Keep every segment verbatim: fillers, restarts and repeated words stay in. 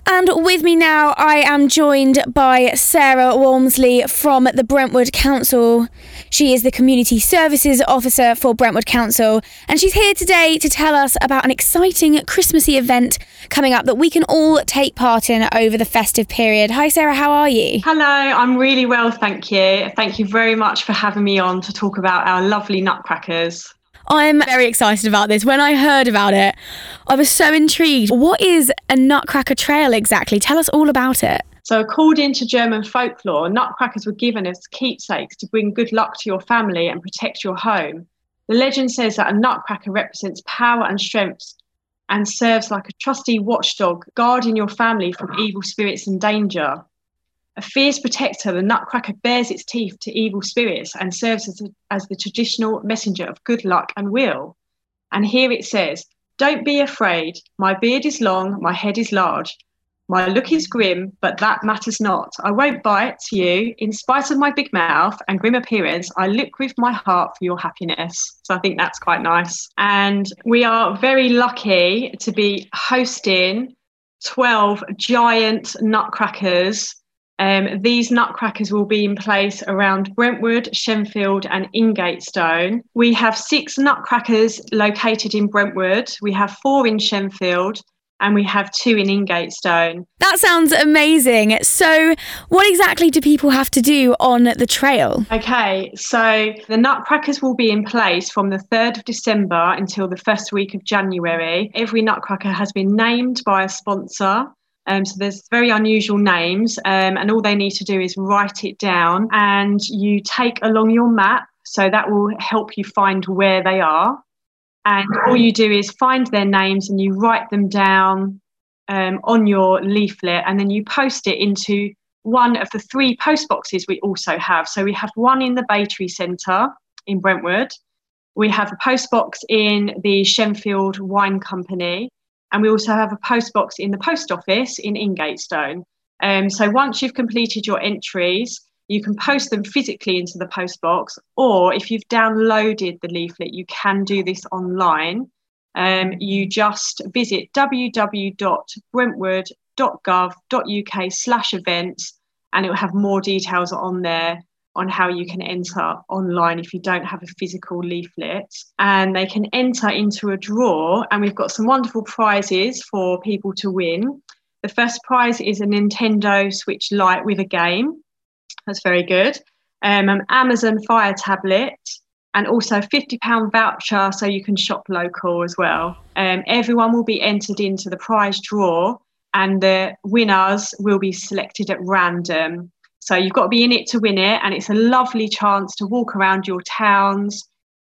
And with me now, I am joined by Sarah Walmsley from the Brentwood Council. She is the Community Services Officer for Brentwood Council, and she's here today to tell us about an exciting Christmassy event coming up that we can all take part in over the festive period. Hi Sarah, how are you? Hello, I'm really well, thank you. Thank you very much for having me on to talk about our lovely nutcrackers. I'm very excited about this. When I heard about it, I was so intrigued. What is a Nutcracker Trail exactly? Tell us all about it. So according to German folklore, nutcrackers were given as keepsakes to bring good luck to your family and protect your home. The legend says that a nutcracker represents power and strength and serves like a trusty watchdog, guarding your family from evil spirits and danger. A fierce protector, the nutcracker bares its teeth to evil spirits and serves as, a, as the traditional messenger of good luck and will. And here it says, "Don't be afraid, my beard is long, my head is large. My look is grim, but that matters not. I won't bite you. In spite of my big mouth and grim appearance, I look with my heart for your happiness." So I think that's quite nice. And we are very lucky to be hosting twelve giant nutcrackers. Um, these nutcrackers will be in place around Brentwood, Shenfield and Ingatestone. We have six nutcrackers located in Brentwood. We have four in Shenfield and we have two in Ingatestone. That sounds amazing. So what exactly do people have to do on the trail? Okay, so the nutcrackers will be in place from the third of December until the first week of January. Every nutcracker has been named by a sponsor. Um, so there's very unusual names um, and all they need to do is write it down and you take along your map. So that will help you find where they are. And all you do is find their names and you write them down um, on your leaflet and then you post it into one of the three post boxes we also have. So we have one in the Battery Centre in Brentwood. We have a post box in the Shenfield Wine Company. And we also have a post box in the post office in Ingatestone. Um, so once you've completed your entries, you can post them physically into the post box, or if you've downloaded the leaflet, you can do this online. Um, you just visit w w w dot brentwood dot gov dot u k slash events, and it will have more details on there on how you can enter online if you don't have a physical leaflet. And they can enter into a draw, and we've got some wonderful prizes for people to win. The first prize is a Nintendo Switch Lite with a game. That's very good. Um, an Amazon Fire tablet, and also a fifty pounds voucher so you can shop local as well. Um, everyone will be entered into the prize draw, and the winners will be selected at random. So you've got to be in it to win it, and it's a lovely chance to walk around your towns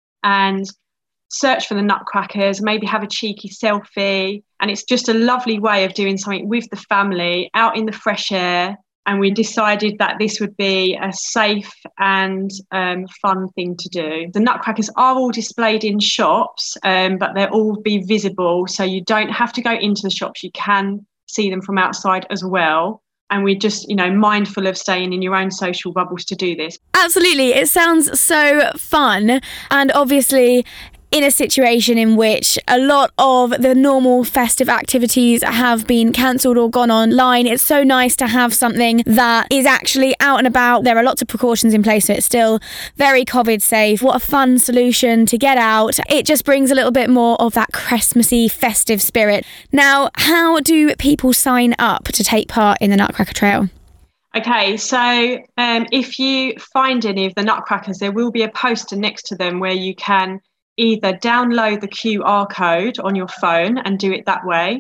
and search for the nutcrackers, maybe have a cheeky selfie, and it's just a lovely way of doing something with the family out in the fresh air. And we decided that this would be a safe and um, fun thing to do. The nutcrackers are all displayed in shops, um, but they'll all be visible, so you don't have to go into the shops. You can see them from outside as well. And we're just, you know, mindful of staying in your own social bubbles to do this. Absolutely. It sounds so fun. And obviously, in a situation in which a lot of the normal festive activities have been cancelled or gone online, it's so nice to have something that is actually out and about. There are lots of precautions in place, so it's still very COVID safe. What a fun solution to get out. It just brings a little bit more of that Christmassy festive spirit. Now, how do people sign up to take part in the Nutcracker Trail? Okay, so um, if you find any of the nutcrackers, there will be a poster next to them where you can either download the Q R code on your phone and do it that way,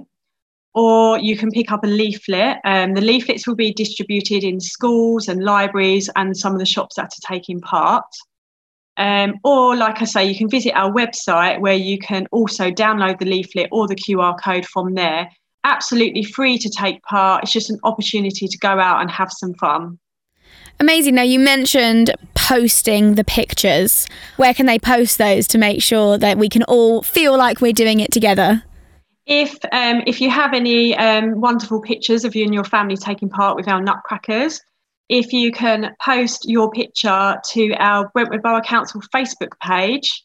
or you can pick up a leaflet. Um, the leaflets will be distributed in schools and libraries and some of the shops that are taking part. Um, or, like I say, you can visit our website where you can also download the leaflet or the Q R code from there. Absolutely free to take part. It's just an opportunity to go out and have some fun. Amazing. Now, you mentioned posting the pictures. Where can they post those to make sure that we can all feel like we're doing it together? If um, if you have any um, wonderful pictures of you and your family taking part with our nutcrackers, if you can post your picture to our Brentwood Borough Council Facebook page,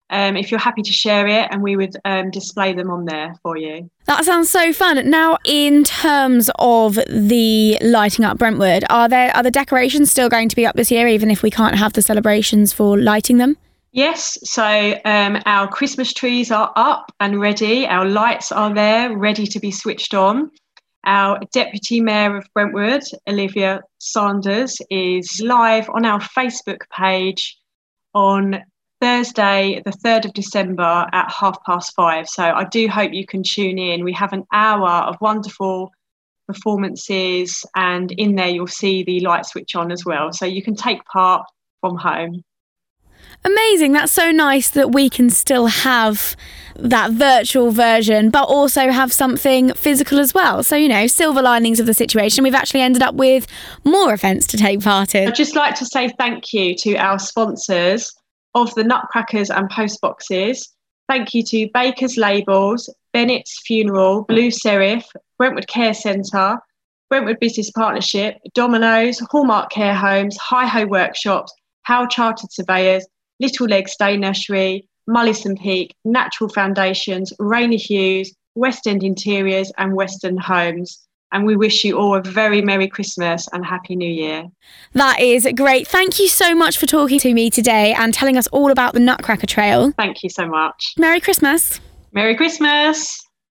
um, if you're happy to share it, and we would um, display them on there for you. That sounds so fun. Now, in terms of the lighting up Brentwood, are there are the decorations still going to be up this year, even if we can't have the celebrations for lighting them? Yes, so um, our Christmas trees are up and ready. Our lights are there, ready to be switched on. Our Deputy Mayor of Brentwood, Olivia Sanders, is live on our Facebook page on Thursday, the third of December at half past five. So I do hope you can tune in. We have an hour of wonderful performances, and in there you'll see the light switch on as well. So you can take part from home. Amazing. That's so nice that we can still have that virtual version, but also have something physical as well. So, you know, silver linings of the situation. We've actually ended up with more events to take part in. I'd just like to say thank you to our sponsors of the Nutcrackers and Post Boxes. Thank you to Baker's Labels, Bennett's Funeral, Blue Serif, Brentwood Care Centre, Brentwood Business Partnership, Domino's, Hallmark Care Homes, Hi-Ho Workshops, Howe Chartered Surveyors, Little Legs Day Nursery, Mullison Peak, Natural Foundations, Rainer Hughes, West End Interiors and Western Homes. And we wish you all a very Merry Christmas and Happy New Year. That is great. Thank you so much for talking to me today and telling us all about the Nutcracker Trail. Thank you so much. Merry Christmas. Merry Christmas.